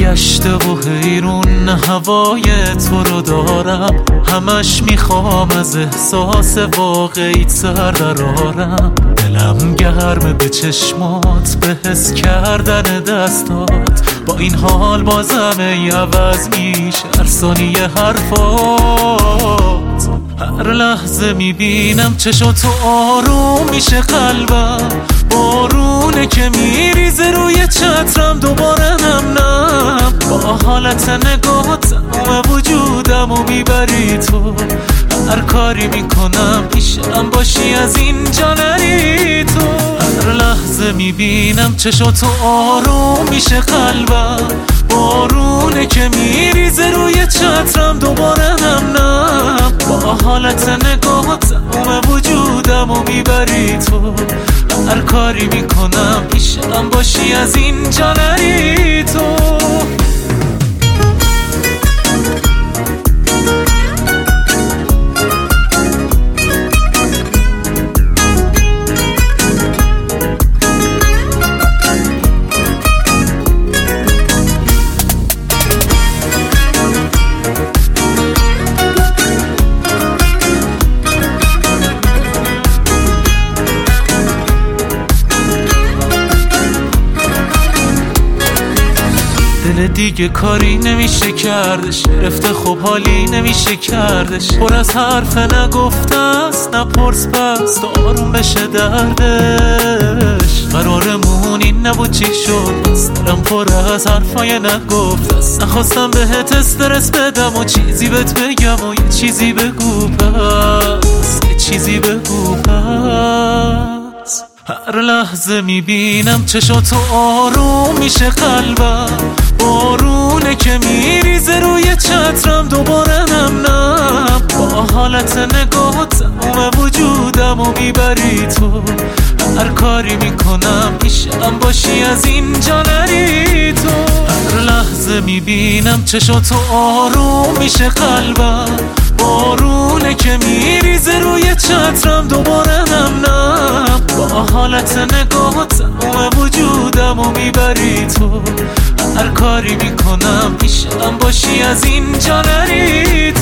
سرگشته و حیرون هوای تو رو دارم، همش میخوام از احساس واقعیت سر درارم. دلم گرمه به چشمات، به حس کردن دستات، با این حال بازم ای عوض میشه هر ثانیه حرفات. هر لحظه میبینم چشاتو آروم میشه قلبم، بارونه که میریزه روی چترم دوباره نم نم. با حالت نگاهت تمام وجودم و میبری تو، هر کاری میکنم پیشم باشی از اینجا نری تو. هر لحظه میبینم چشاتو آروم میشه قلبم، بارونه که میریزه روی چترم دوباره نم نم. با حالت نگاهت تمام وجودم و میبری تو، هر کاری میکنم پیشم باشی از اینجا نری تو. دل دیگه کاری نمیشه کردش، گرفته خوب حالی نمیشه کردش. پر از حرف نگفته است، نپرس پس تا آروم بشه دردش. قرارمون این نبود چی شد، سرم پر از حرفای نگفته است. نخواستم بهت استرس بدم و چیزی بهت بگم و یه چیزی بگو پس، یه چیزی بگو پس. هر لحظه میبینم چشاتو آروم میشه قلبم، بارونه که میریزه روی چترم دوباره نم نم. با حالت نگاهت تمام وجودم و میبری تو، هر کاری میکنم پیشم باشی از اینجا نری تو. هر لحظه میبینم چشاتو آروم میشه قلبم، بارونه که میریزه روی چترم دوباره نم نم. با حالت نگاهت تمام وجودم و میبری تو، هر کاری میکنم پیشم باشی از اینجا نری تو.